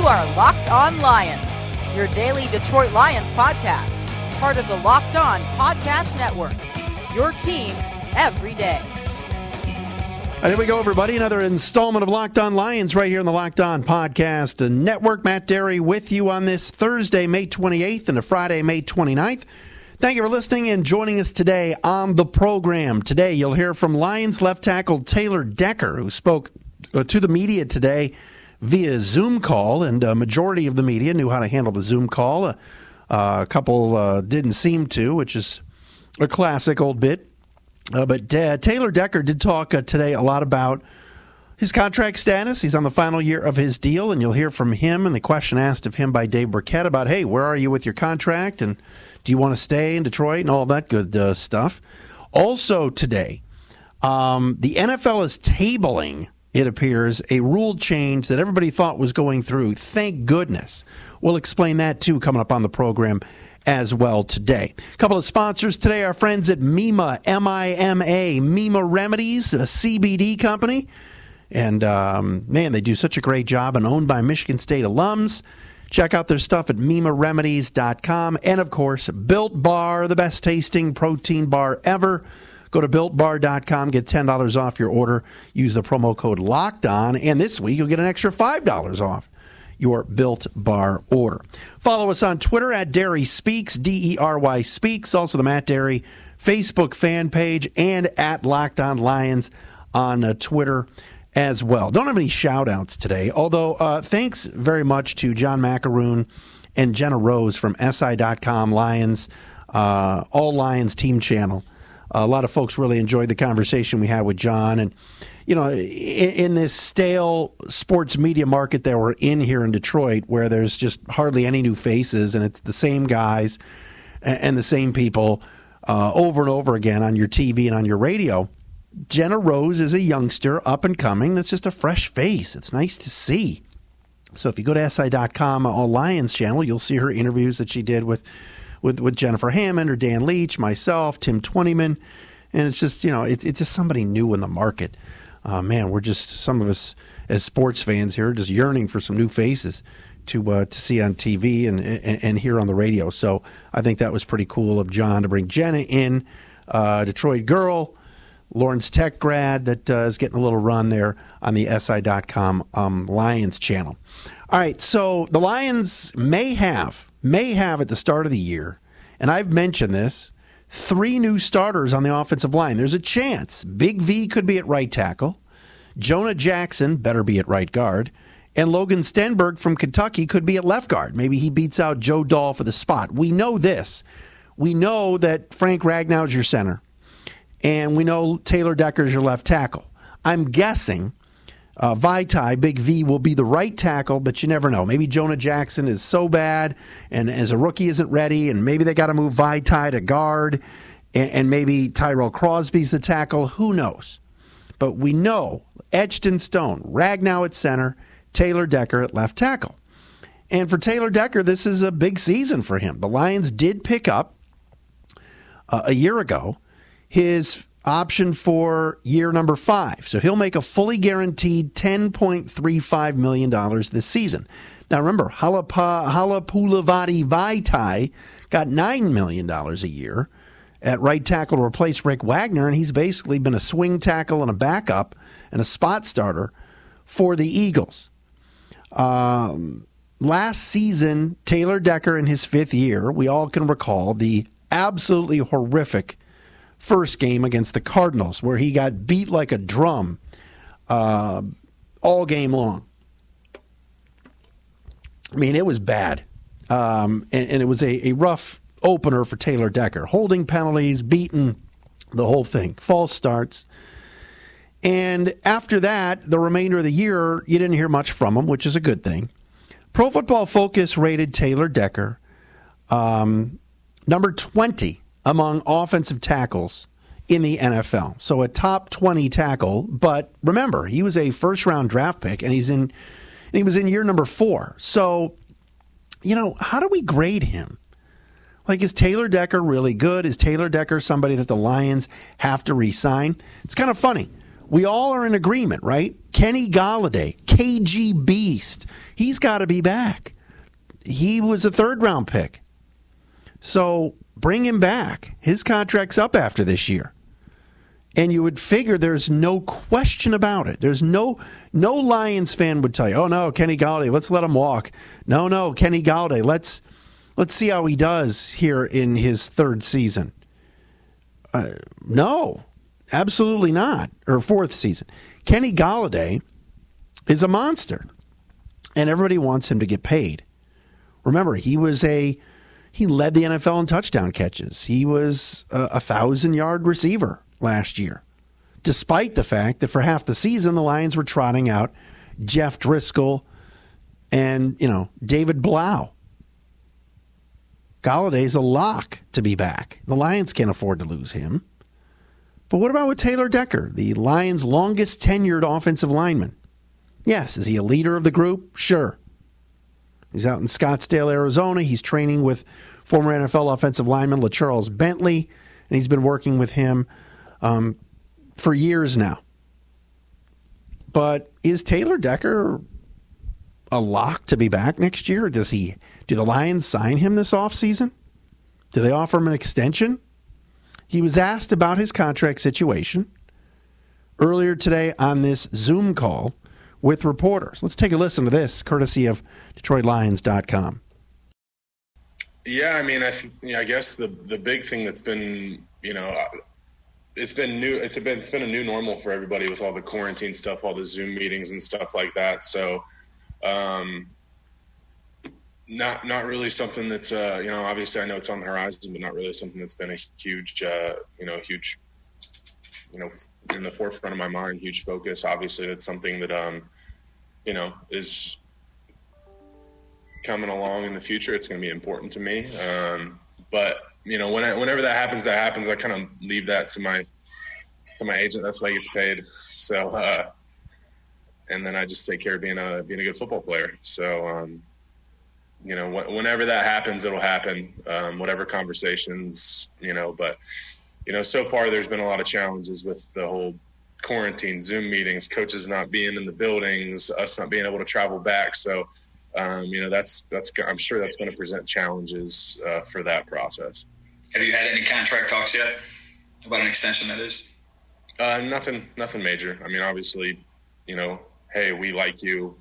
are Locked On Lions, your daily Detroit Lions podcast, part of the Locked On Podcast Network, your team every day. Here we go, everybody. Another installment of Locked On Lions right here on the Locked On Podcast Network. Matt Derry with you on this Thursday, May 28th and a Friday, May 29th. Thank you for listening and joining us today on the program. Today, you'll hear from Lions left tackle Taylor Decker, who spoke to the media today via Zoom call, and a majority of the media knew how to handle the Zoom call. A couple didn't seem to, which is a classic old bit. But Taylor Decker did talk today a lot about his contract status. He's on the final year of his deal, and you'll hear from him and the question asked of him by Dave Burkett about, hey, where are you with your contract, and do you want to stay in Detroit, and all that good stuff. Also today, the NFL is tabling, it appears, a rule change that everybody thought was going through. Thank goodness. We'll explain that, too, coming up on the program as well today. A couple of sponsors today, our friends at Mima, M-I-M-A, Mima Remedies, a CBD company. And, man, they do such a great job, and owned by Michigan State alums. Check out their stuff at MimaRemedies.com. And, of course, Built Bar, the best tasting protein bar ever. Go to BuiltBar.com, get $10 off your order. Use the promo code LOCKEDON, and this week you'll get an extra $5 off your Built Bar order. Follow us on Twitter at Derry Speaks, D-E-R-Y Speaks. Also the Matt Derry Facebook fan page, and at Locked On Lions on Twitter as well. Don't have any shout-outs today, although thanks very much to John Macaroon and Jenna Rose from SI.com Lions, All Lions team channel. A lot of folks really enjoyed the conversation we had with John. And, you know, in this stale sports media market that we're in here in Detroit, where there's just hardly any new faces and it's the same guys and the same people over and over again on your TV and on your radio, Jenna Rose is a youngster, up and coming. That's just a fresh face. It's nice to see. So if you go to SI.com All Lions channel, you'll see her interviews that she did with Jennifer Hammond or Dan Leach, myself, Tim Twentyman, and it's just, you know, it's just somebody new in the market. Man, we're just, some of us as sports fans here, just yearning for some new faces to see on TV and hear on the radio. So I think that was pretty cool of John to bring Jenna in, Detroit girl, Lawrence Tech grad that is getting a little run there on the SI.com Lions channel. All right, so the Lions may have at the start of the year, and I've mentioned this, 3 new starters on the offensive line. There's a chance Big V could be at right tackle, Jonah Jackson better be at right guard, and Logan Stenberg from Kentucky could be at left guard. Maybe he beats out Joe Dahl for the spot. We know this. We know that Frank Ragnow is your center, and we know Taylor Decker is your left tackle. I'm guessing Vaitai, Big V, will be the right tackle, but you never know. Maybe Jonah Jackson is so bad and as a rookie isn't ready, and maybe they got to move Vaitai to guard, and maybe Tyrell Crosby's the tackle. Who knows? But we know, etched in stone, Ragnow at center, Taylor Decker at left tackle. And for Taylor Decker, this is a big season for him. The Lions did pick up a year ago his option for year number 5. So he'll make a fully guaranteed $10.35 million this season. Now remember, Halapulavati Vaitai got $9 million a year at right tackle to replace Rick Wagner, and he's basically been a swing tackle and a backup and a spot starter for the Eagles. Last season, Taylor Decker in his 5th year, we all can recall the absolutely horrific first game against the Cardinals, where he got beat like a drum all game long. I mean, it was bad. And it was a rough opener for Taylor Decker. Holding penalties, beaten, the whole thing. False starts. And after that, the remainder of the year, you didn't hear much from him, which is a good thing. Pro Football Focus rated Taylor Decker number 20 among offensive tackles in the NFL. So a top 20 tackle, but remember, he was a first-round draft pick, and he was in year number 4. So, you know, how do we grade him? Like, is Taylor Decker really good? Is Taylor Decker somebody that the Lions have to re-sign? It's kind of funny. we all are in agreement, right? Kenny Golladay, KG Beast, he's got to be back. He was a third-round pick. So bring him back. His contract's up after this year. And you would figure there's no question about it. There's no Lions fan would tell you, oh, no, Kenny Golladay, let's let him walk. No, Kenny Golladay, let's see how he does here in his third season. No, absolutely not. Or fourth season. Kenny Golladay is a monster. And everybody wants him to get paid. Remember, he led the NFL in touchdown catches. He was a 1,000-yard receiver last year, despite the fact that for half the season the Lions were trotting out Jeff Driscoll and, David Blau. Galladay's a lock to be back. The Lions can't afford to lose him. But what about with Taylor Decker, the Lions' longest tenured offensive lineman? Yes, is he a leader of the group? Sure. He's out in Scottsdale, Arizona. He's training with former NFL offensive lineman LaCharles Bentley, and he's been working with him for years now. But is Taylor Decker a lock to be back next year? Do the Lions sign him this offseason? Do they offer him an extension? He was asked about his contract situation earlier today on this Zoom call with reporters. Let's take a listen to this, courtesy of DetroitLions.com. Yeah, I mean, I guess the big thing that's been, it's been new. It's been a new normal for everybody with all the quarantine stuff, all the Zoom meetings and stuff like that. So, not really something that's obviously I know it's on the horizon, but not really something that's been a huge, in the forefront of my mind, huge focus. Obviously, that's something that is coming along in the future. It's going to be important to me. But whenever that happens, I kind of leave that to my agent. That's why he gets paid. So, and then I just take care of being a good football player. So, whenever that happens, it'll happen. Whatever conversations, but so far there's been a lot of challenges with the whole quarantine, Zoom meetings, coaches not being in the buildings, us not being able to travel back. So, that's I'm sure that's going to present challenges for that process. Have you had any contract talks yet about an extension? That is nothing major. I mean, obviously, hey, we like you,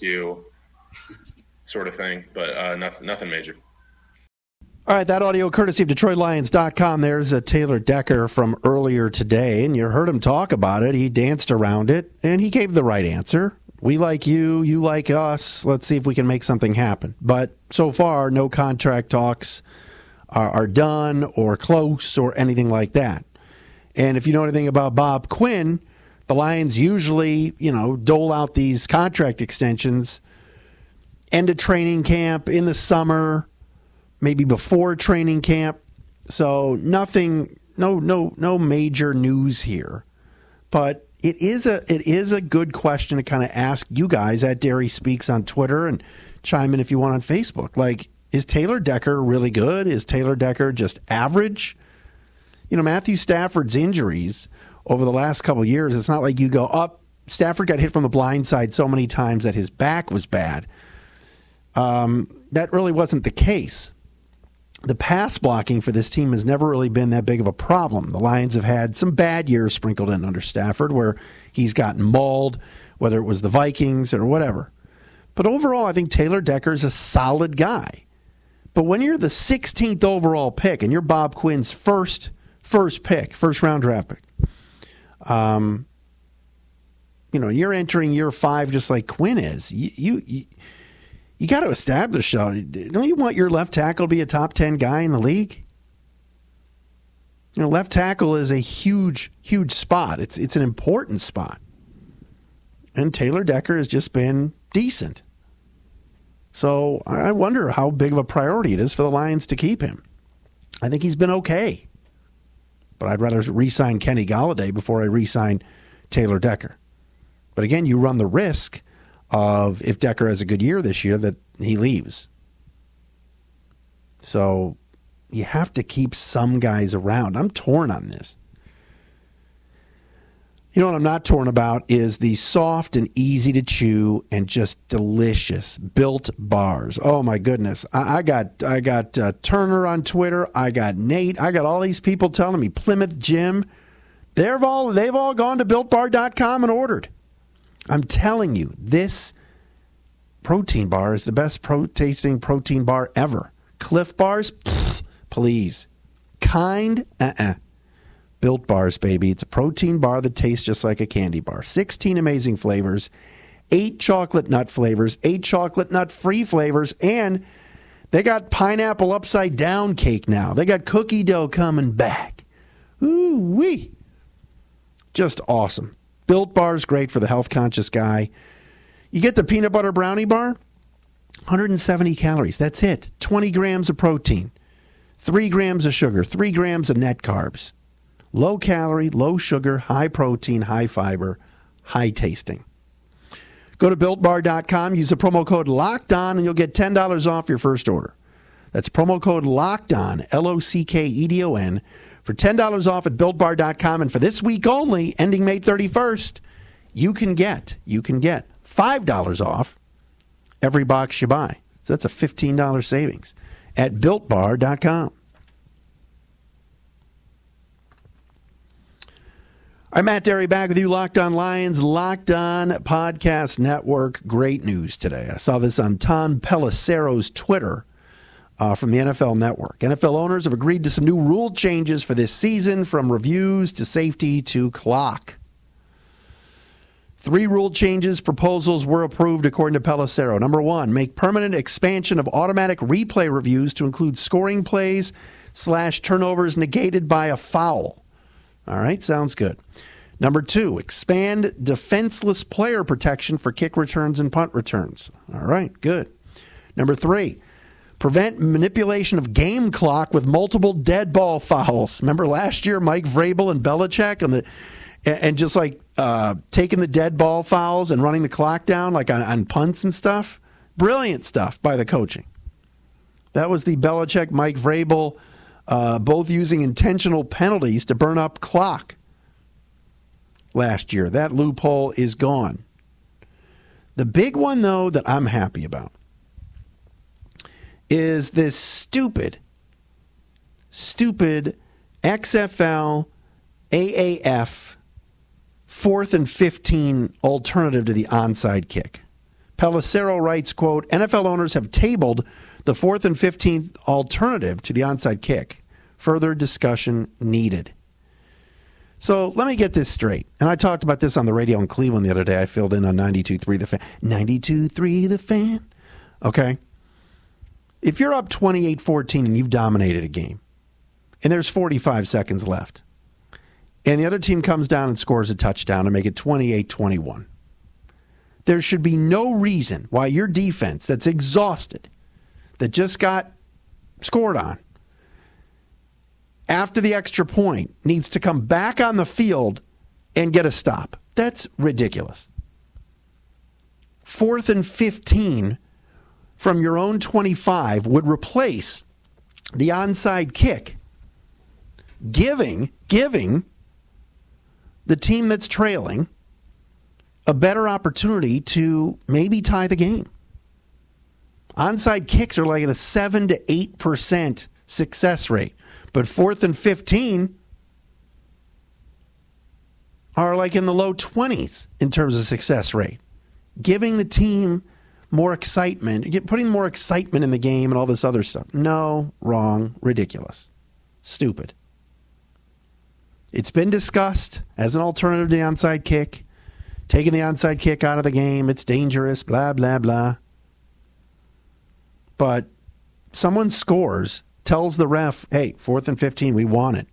sort of thing, but nothing major. All right, that audio courtesy of DetroitLions.com. There's a Taylor Decker from earlier today, and you heard him talk about it. He danced around it, and he gave the right answer. We like you, you like us. Let's see if we can make something happen. But so far, no contract talks are done or close or anything like that. And if you know anything about Bob Quinn, the Lions usually, dole out these contract extensions end of training camp, in the summer, maybe before training camp. So nothing, no major news here. But it is a good question to kind of ask you guys at Derry Speaks on Twitter, and chime in if you want on Facebook. Like, is Taylor Decker really good? Is Taylor Decker just average? Matthew Stafford's injuries over the last couple of years, it's not like you go up. Stafford got hit from the blind side so many times that his back was bad. That really wasn't the case. The pass blocking for this team has never really been that big of a problem. The Lions have had some bad years sprinkled in under Stafford where he's gotten mauled, whether it was the Vikings or whatever. But overall, I think Taylor Decker's a solid guy. But when you're the 16th overall pick and you're Bob Quinn's first round draft pick, you're entering year 5 just like Quinn is. You got to establish, don't you want your left tackle to be a top 10 guy in the league? Left tackle is a huge, huge spot. It's an important spot. And Taylor Decker has just been decent. So I wonder how big of a priority it is for the Lions to keep him. I think he's been okay. But I'd rather re-sign Kenny Golladay before I re-sign Taylor Decker. But again, you run the risk of, if Decker has a good year this year, that he leaves. So you have to keep some guys around. I'm torn on this. You know what I'm not torn about is the soft and easy to chew and just delicious Built bars. Oh my goodness! I got Turner on Twitter. I got Nate. I got all these people telling me Plymouth Jim. They've all gone to BuiltBar.com and ordered. I'm telling you, this protein bar is the best tasting protein bar ever. Cliff Bars, pfft, please. Kind, Built Bars, baby. It's a protein bar that tastes just like a candy bar. 16 amazing flavors, 8 chocolate nut flavors, 8 chocolate nut free flavors, and they got pineapple upside down cake now. They got cookie dough coming back. Ooh-wee. Just awesome. Built Bar's great for the health conscious guy. You get the peanut butter brownie bar, 170 calories. That's it. 20 grams of protein, 3 grams of sugar, 3 grams of net carbs. Low calorie, low sugar, high protein, high fiber, high tasting. Go to BuiltBar.com, use the promo code LOCKEDON, and you'll get $10 off your first order. That's promo code LOCKEDON, LOCKEDON, for $10 off at BuiltBar.com. And for this week only, ending May 31st, you can get $5 off every box you buy. So that's a $15 savings at BuiltBar.com. I'm Matt Derry, back with you, Locked On Lions, Locked On Podcast Network. Great news today. I saw this on Tom Pelissero's Twitter from the NFL Network. NFL owners have agreed to some new rule changes for this season, from reviews to safety to clock. 3 rule changes proposals were approved, according to Pelissero. Number 1, make permanent expansion of automatic replay reviews to include scoring plays / turnovers negated by a foul. All right, sounds good. Number 2, expand defenseless player protection for kick returns and punt returns. All right, good. Number 3, prevent manipulation of game clock with multiple dead ball fouls. Remember last year, Mike Vrabel and Belichick and just like taking the dead ball fouls and running the clock down like on punts and stuff? Brilliant stuff by the coaching. That was the Belichick-Mike Vrabel both using intentional penalties to burn up clock last year. That loophole is gone. The big one, though, that I'm happy about is this stupid XFL AAF 4th and 15 alternative to the onside kick. Pelissero writes, quote, NFL owners have tabled the 4th and 15th alternative to the onside kick. Further discussion needed. So let me get this straight. And I talked about this on the radio in Cleveland the other day. I filled in on 92.3 The Fan. 92.3 The Fan. Okay. If you're up 28-14 and you've dominated a game, and there's 45 seconds left, and the other team comes down and scores a touchdown and make it 28-21, there should be no reason why your defense that's exhausted, that just got scored on, after the extra point, needs to come back on the field and get a stop. That's ridiculous. 4th and 15 from your own 25 would replace the onside kick, giving the team that's trailing a better opportunity to maybe tie the game. Onside kicks are like at a 7 to 8% success rate. But 4th and 15 are like in the low 20s in terms of success rate. Giving the team more excitement, putting more excitement in the game and all this other stuff. No, wrong, ridiculous, stupid. It's been discussed as an alternative to the onside kick. Taking the onside kick out of the game, it's dangerous, blah, blah, blah. But someone scores, tells the ref, hey, 4th and 15, we want it.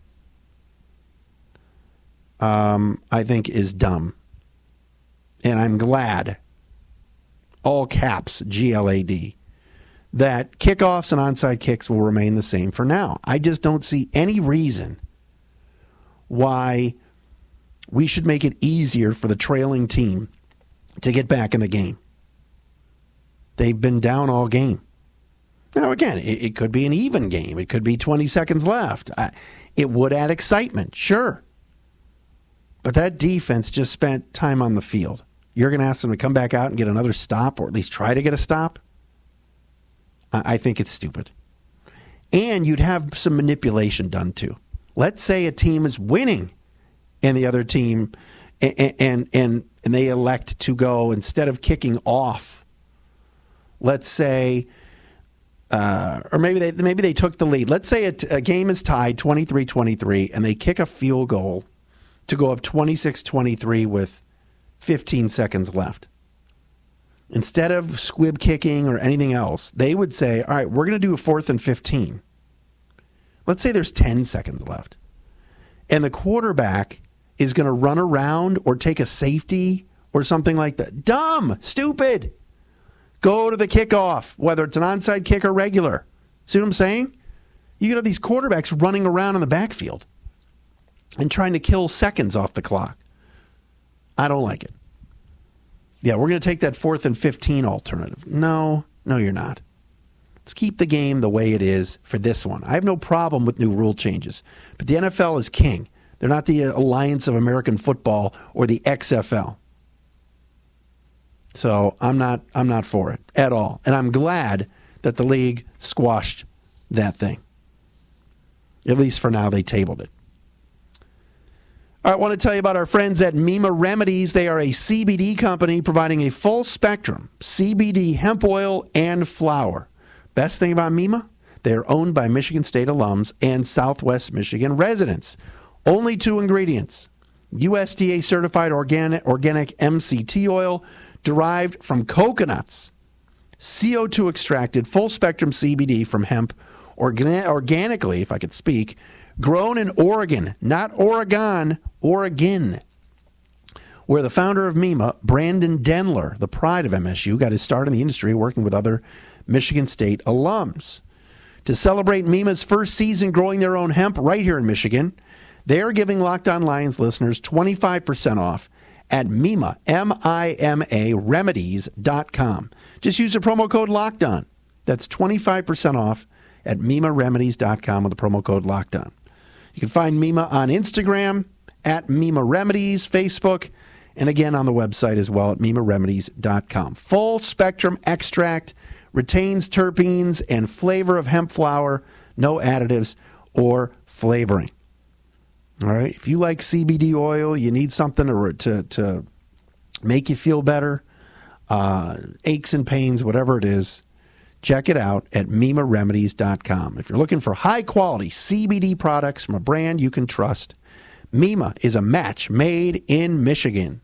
I think is dumb. And I'm glad, all caps, GLAD, that kickoffs and onside kicks will remain the same for now. I just don't see any reason why we should make it easier for the trailing team to get back in the game. They've been down all game. Now, again, it could be an even game. It could be 20 seconds left. It would add excitement, sure. But that defense just spent time on the field. You're going to ask them to come back out and get another stop, or at least try to get a stop? I think it's stupid. And you'd have some manipulation done too. Let's say a team is winning and the other team and they elect to go, instead of kicking off, let's say, or maybe they took the lead. Let's say a game is tied 23-23 and they kick a field goal to go up 26-23 with 15 seconds left. Instead of squib kicking or anything else, they would say, all right, we're going to do a 4th and 15. Let's say there's 10 seconds left. And the quarterback is going to run around or take a safety or something like that. Dumb, stupid. Go to the kickoff, whether it's an onside kick or regular. See what I'm saying? You have these quarterbacks running around in the backfield and trying to kill seconds off the clock. I don't like it. Yeah, we're going to take that 4th and 15 alternative. No, you're not. Let's keep the game the way it is for this one. I have no problem with new rule changes, but the NFL is king. They're not the Alliance of American Football or the XFL. So I'm not for it at all. And I'm glad that the league squashed that thing. At least for now, they tabled it. All right, I want to tell you about our friends at Mima Remedies. They are a CBD company providing a full spectrum CBD hemp oil and flower. Best thing about Mima, they are owned by Michigan State alums and Southwest Michigan residents. Only 2 ingredients: USDA certified organic MCT oil derived from coconuts, CO2 extracted full spectrum CBD from hemp, organically, if I could speak, grown in Oregon, not Oregon, Oregon, where the founder of Mima, Brandon Denler, the pride of MSU, got his start in the industry working with other Michigan State alums. To celebrate Mima's first season growing their own hemp right here in Michigan, they're giving Locked On Lions listeners 25% off at Mima, M-I-M-A, remedies.com. Just use the promo code LOCKEDON. That's 25% off at MimaRemedies.com with the promo code LOCKEDON. You can find Mima on Instagram at Mima Remedies, Facebook, and again on the website as well at MimaRemedies.com. Full spectrum extract, retains terpenes and flavor of hemp flower, no additives or flavoring. All right, if you like CBD oil, you need something to make you feel better, aches and pains, whatever it is, check it out at MimaRemedies.com. If you're looking for high-quality CBD products from a brand you can trust, Mima is a match made in Michigan.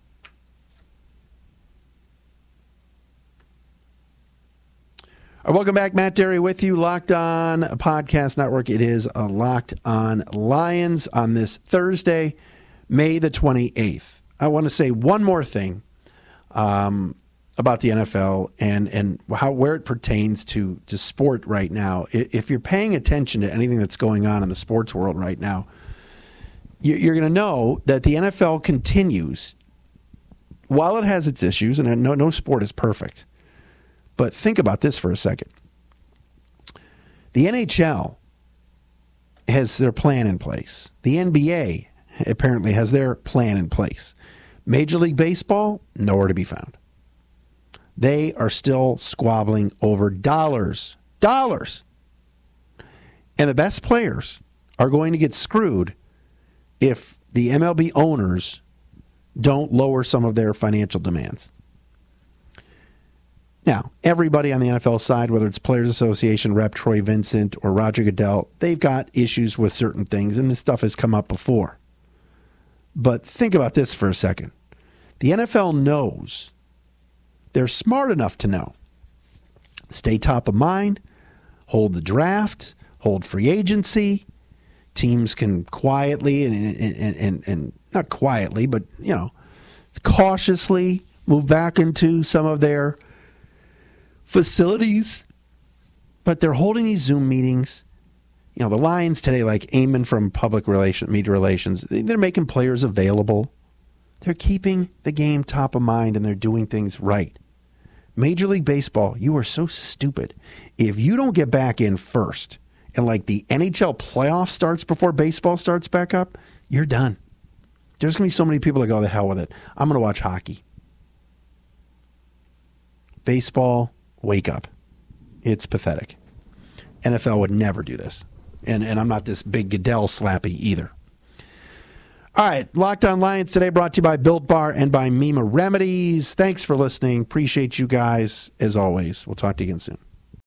Welcome back. Matt Derry with you. Locked On Podcast Network. It is a Locked On Lions on this Thursday, May the 28th. I want to say one more thing about the NFL and where it pertains to sport right now. If you're paying attention to anything that's going on in the sports world right now, you're going to know that the NFL continues, while it has its issues, and no sport is perfect. But think about this for a second. The NHL has their plan in place. The NBA apparently has their plan in place. Major League Baseball, nowhere to be found. They are still squabbling over dollars. Dollars! And the best players are going to get screwed if the MLB owners don't lower some of their financial demands. Now, everybody on the NFL side, whether it's Players Association rep Troy Vincent or Roger Goodell, they've got issues with certain things, and this stuff has come up before. But think about this for a second. The NFL knows. They're smart enough to know. Stay top of mind, hold the draft, hold free agency. Teams can quietly and not quietly, but, cautiously move back into some of their facilities, but they're holding these Zoom meetings. The Lions today, like Eamon from media relations, they're making players available. They're keeping the game top of mind, and they're doing things right. Major League Baseball, you are so stupid. If you don't get back in first, and like the NHL playoff starts before baseball starts back up, you're done. There's going to be so many people that go, the hell with it. I'm going to watch hockey. Baseball, wake up. It's pathetic. NFL would never do this. And I'm not this big Goodell slappy either. All right, Locked On Lions today brought to you by Built Bar and by Mima Remedies. Thanks for listening. Appreciate you guys, as always. We'll talk to you again soon.